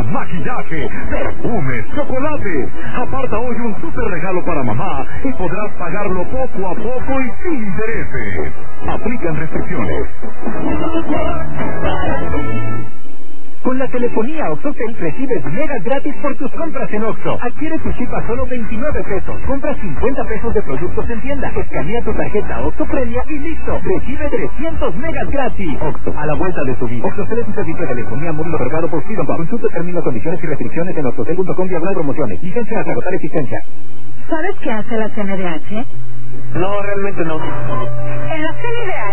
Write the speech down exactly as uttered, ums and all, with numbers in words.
maquillaje, perfumes, chocolates. Aparta hoy un super regalo para mamá y podrás pagarlo poco a poco y sin intereses. Aplican restricciones. Con la telefonía OxoCell recibes megas gratis por tus compras en Oxxo. Adquiere tu chip a solo veintinueve pesos. Compra cincuenta pesos de productos en tienda. Escanea tu tarjeta Oxxo Premia y listo. Recibe trescientos megas gratis. Oxxo, a la vuelta de tu vida. OxoCell es un servicio de telefonía móvil otorgado por Freedom. Consulta términos, condiciones y restricciones en oxocell punto com diagonal promociones. Licencia hasta agotar existencia. ¿Sabes qué hace la C N D H? No, realmente no. En la C N D H